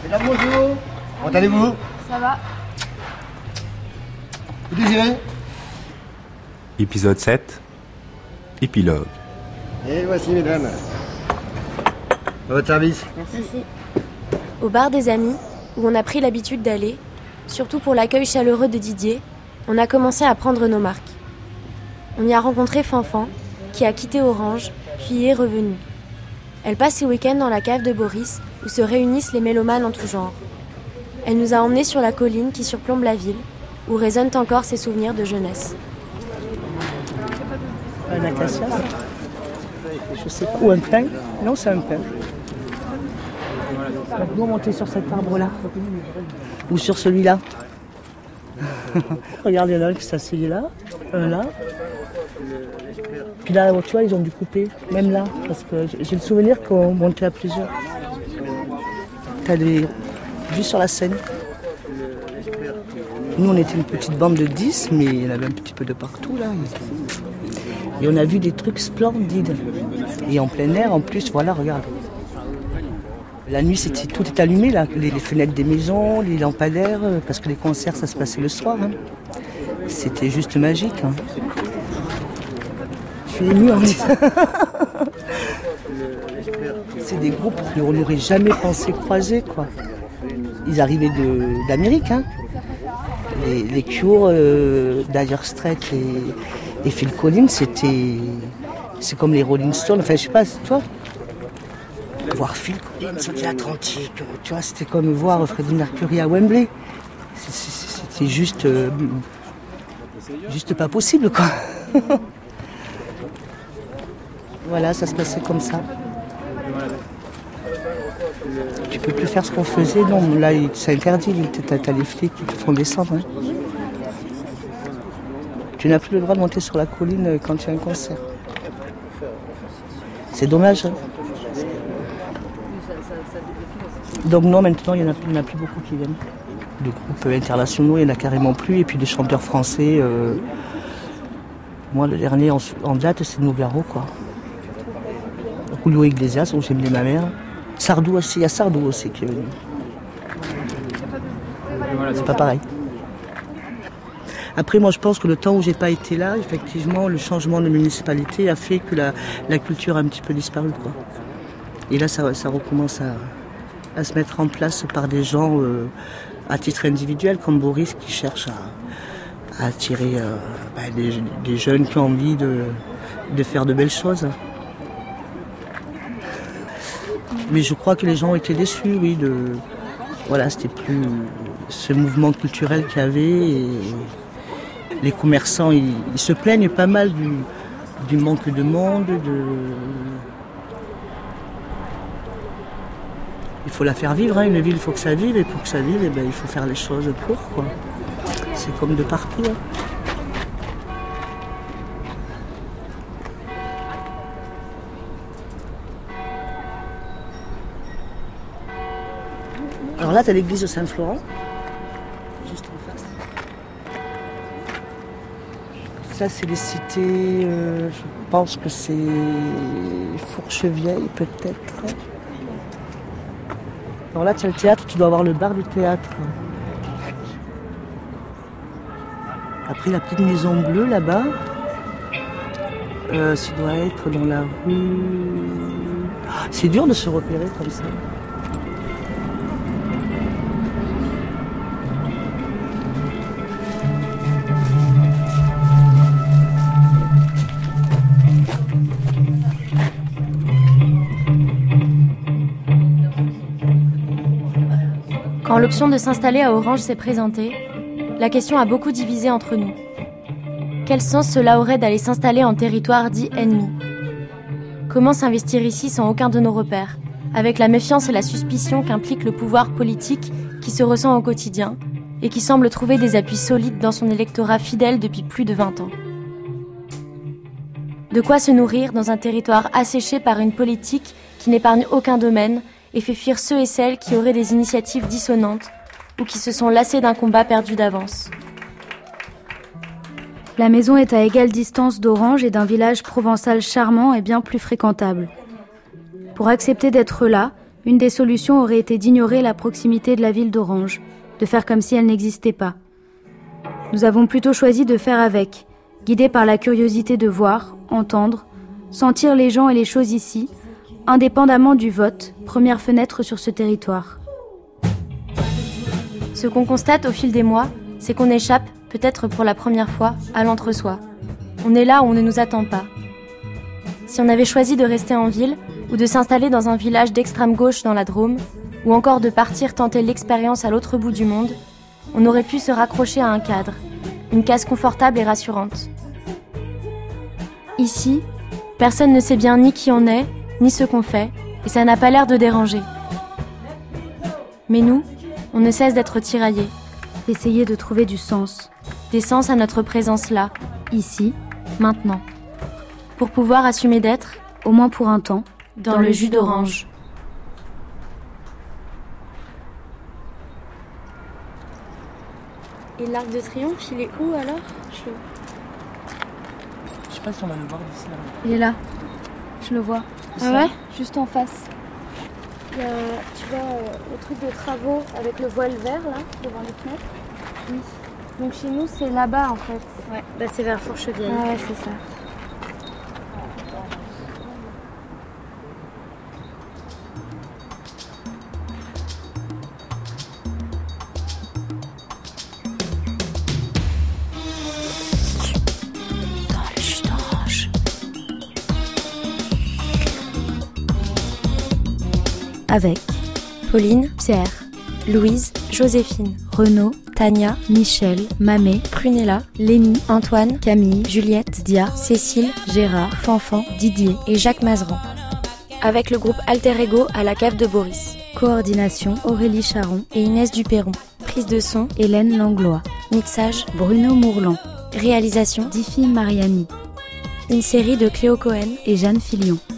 Mesdames, bonjour. Comment allez-vous? Ça va. Vous désirez? Épisode 7. Épilogue. Et voici, mesdames. À votre service. Merci. Au bar des amis, où on a pris l'habitude d'aller, surtout pour l'accueil chaleureux de Didier, on a commencé à prendre nos marques. On y a rencontré Fanfan, qui a quitté Orange, puis y est revenue. Elle passe ses week-ends dans la cave de Boris, où se réunissent les mélomanes en tout genre. Elle nous a emmenés sur la colline qui surplombe la ville, où résonnent encore ses souvenirs de jeunesse. Un acacia, je sais pas. Ou un pin? Non, c'est un pin. Nous monter sur cet arbre-là. Ou sur celui-là. Regarde, il y en a un qui s'assied là, un là. Puis là, tu vois, ils ont dû couper, même là, parce que j'ai le souvenir qu'on montait à plusieurs. T'as des vues sur la Seine. Nous, on était une petite bande de 10, mais il y en avait un petit peu de partout, là. Et on a vu des trucs splendides. Et en plein air, en plus, voilà, regarde. La nuit, tout est allumé, là. Les fenêtres des maisons, les lampadaires, parce que les concerts, ça se passait le soir. Hein. C'était juste magique. Hein. Je suis émue en disant. C'est des groupes qu'on n'aurait jamais pensé croiser, quoi. Ils arrivaient d'Amérique, hein. Les Cure, Dire Straits et Phil Collins, c'est comme les Rolling Stones, enfin je sais pas, toi. Voir Phil Collins au Atlantique, tu vois, c'était comme voir Freddie Mercury à Wembley. C'était juste pas possible, quoi. Voilà, ça se passait comme ça. Tu peux plus faire ce qu'on faisait, non, là c'est interdit, t'as les flics qui te font descendre. Hein. Tu n'as plus le droit de monter sur la colline quand il y a un concert. C'est dommage. Hein. Donc non, maintenant il n'y en a plus beaucoup qui viennent. Des groupes internationaux, il n'y en a carrément plus, et puis des chanteurs français. Moi le dernier en date c'est Nougaro, quoi. Julio Iglesias, où j'aime bien ma mère. Sardou aussi, il y a Sardou aussi qui est venu. C'est pas pareil. Après, moi, je pense que le temps où j'ai pas été là, effectivement, le changement de municipalité a fait que la culture a un petit peu disparu, quoi. Et là, ça recommence à se mettre en place par des gens à titre individuel, comme Boris, qui cherche à attirer des jeunes qui ont envie de faire de belles choses. Mais je crois que les gens ont été déçus, oui, voilà, c'était plus ce mouvement culturel qu'il y avait. Et les commerçants, ils se plaignent pas mal du manque de monde. Il faut la faire vivre, hein, une ville, il faut que ça vive, et pour que ça vive, il faut faire les choses pour, quoi. C'est comme de partout. Hein. Alors là, tu as l'église de Saint-Florent, juste en face. Ça, c'est les cités, je pense que c'est Fourchevieille, peut-être. Alors là, tu as le théâtre, tu dois avoir le bar du théâtre. Après, la petite maison bleue, là-bas, ça doit être dans la rue... C'est dur de se repérer comme ça. Quand l'option de s'installer à Orange s'est présentée, la question a beaucoup divisé entre nous. Quel sens cela aurait d'aller s'installer en territoire dit ennemi? Comment s'investir ici sans aucun de nos repères, avec la méfiance et la suspicion qu'implique le pouvoir politique qui se ressent au quotidien et qui semble trouver des appuis solides dans son électorat fidèle depuis plus de 20 ans? De quoi se nourrir dans un territoire asséché par une politique qui n'épargne aucun domaine et fait fuir ceux et celles qui auraient des initiatives dissonantes ou qui se sont lassés d'un combat perdu d'avance. La maison est à égale distance d'Orange et d'un village provençal charmant et bien plus fréquentable. Pour accepter d'être là, Une des solutions aurait été d'ignorer la proximité de la ville d'Orange, de faire comme si elle n'existait pas. Nous avons plutôt choisi de faire avec, guidés par la curiosité de voir, entendre, sentir les gens et les choses ici, indépendamment du vote, première fenêtre sur ce territoire. Ce qu'on constate au fil des mois, c'est qu'on échappe, peut-être pour la première fois, à l'entre-soi. On est là où on ne nous attend pas. Si on avait choisi de rester en ville, ou de s'installer dans un village d'extrême gauche dans la Drôme, ou encore de partir tenter l'expérience à l'autre bout du monde, on aurait pu se raccrocher à un cadre, une case confortable et rassurante. Ici, personne ne sait bien ni qui on est, ni ce qu'on fait, et ça n'a pas l'air de déranger. Mais nous, on ne cesse d'être tiraillés, D'essayer de trouver du sens, des sens à notre présence là, ici, maintenant, pour pouvoir assumer d'être, au moins pour un temps, dans le jus d'orange. Et l'Arc de Triomphe, il est où alors? Je sais pas si on va le voir d'ici là. Il est là, je le vois. Ah ouais? Juste en face. Il y a, tu vois, le truc de travaux avec le voile vert là, devant les fenêtres. Oui. Donc chez nous, c'est là-bas en fait. Ouais, bah c'est vers Fourchevieille. Ah ouais, c'est ça. Avec Pauline, Pierre, Louise, Joséphine, Renaud, Tania, Michel, Mamé, Prunella, Lénie, Antoine, Camille, Juliette, Dia, Cécile, Gérard, Fanfan Didier. et Jacques Mazeran. Avec le groupe Alter Ego à la cave de Boris. Coordination Aurélie Charon, Et Inès Duperron. Prise de son, Hélène Langlois, mixage, Bruno Mourlan, réalisation, Diffie Mariani une série de Cléo Cohen. et Jeanne Filion.